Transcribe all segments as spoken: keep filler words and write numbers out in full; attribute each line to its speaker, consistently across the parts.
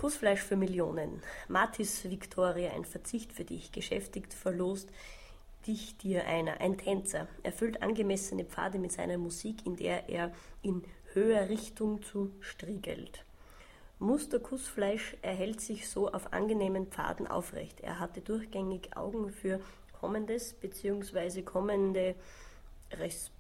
Speaker 1: Kussfleisch für Millionen. Matis Victoria, ein Verzicht für dich. Geschäftigt verlost dich dir einer. Ein Tänzer erfüllt angemessene Pfade mit seiner Musik, in der er in höher Richtung zu striegelt. Muster Kussfleisch erhält sich so auf angenehmen Pfaden aufrecht. Er hatte durchgängig Augen für Kommendes bzw. kommende Resp.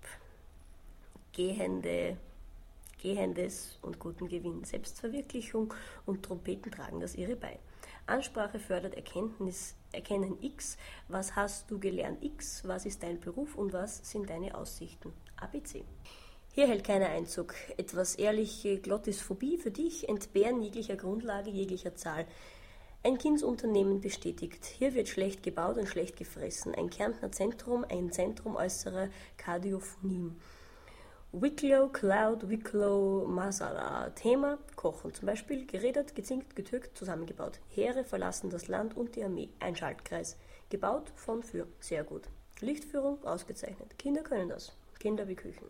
Speaker 1: Gehende, Gehendes und guten Gewinn. Selbstverwirklichung und Trompeten tragen das ihre bei. Ansprache fördert Erkenntnis, Erkennen X. Was hast du gelernt X? Was ist dein Beruf und was sind deine Aussichten? A B C. Hier hält keiner Einzug. Etwas ehrliche Glottisphobie für dich, Entbehren jeglicher Grundlage, jeglicher Zahl. Ein Kindsunternehmen bestätigt. Hier wird schlecht gebaut und schlecht gefressen. Ein Kärntner Zentrum, ein Zentrum äußerer Kardiophonien. Wicklow, Cloud, Wicklow, Masala. Thema: Kochen. Zum Beispiel geredet, gezinkt, getürkt, zusammengebaut. Heere verlassen das Land und die Armee. Ein Schaltkreis. Gebaut von für. Sehr gut. Lichtführung ausgezeichnet. Kinder können das. Kinder wie Küchen.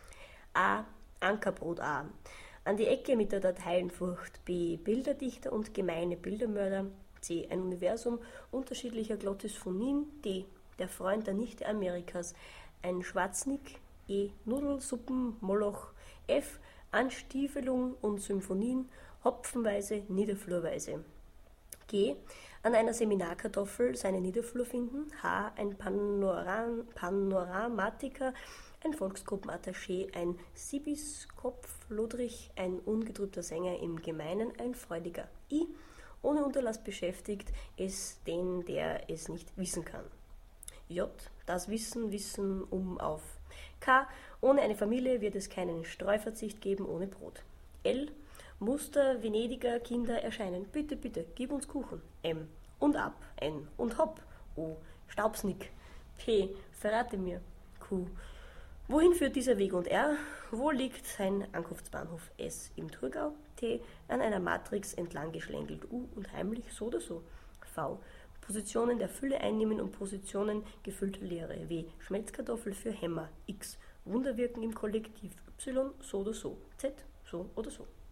Speaker 1: A. Ankerbrot A. An die Ecke mit der Dateienfurcht. B. Bilderdichter und gemeine Bildermörder. C. Ein Universum unterschiedlicher Glottisphonien. D. Der Freund der Nichte Amerikas. Ein Schwarznick. E. Nudelsuppen, Moloch. F. Anstiefelung und Symphonien. Hopfenweise, Niederflurweise. G. An einer Seminarkartoffel seine Niederflur finden. H. Ein Panoram Panoramatiker. Ein Volksgruppenattaché, ein Sibiskopf, Lodrich, ein ungetrübter Sänger im Gemeinen, ein Freudiger. I. Ohne Unterlass beschäftigt es den, der es nicht wissen kann. J. Das Wissen, Wissen um auf. K. Ohne eine Familie wird es keinen Streuverzicht geben ohne Brot. L. Muster Venediger Kinder erscheinen. Bitte, bitte, gib uns Kuchen. M. Und ab. N. Und hopp. O. Staubsnick. P. Verrate mir. Q. Wohin führt dieser Weg und R? Wo liegt sein Ankunftsbahnhof? S. Im Thurgau. T. An einer Matrix entlang geschlängelt. U. Und heimlich so oder so. V. Positionen der Fülle einnehmen und Positionen gefüllter Leere. W. Schmelzkartoffel für Hämmer. X. Wunderwirken im Kollektiv. Y. So oder so. Z. So oder so.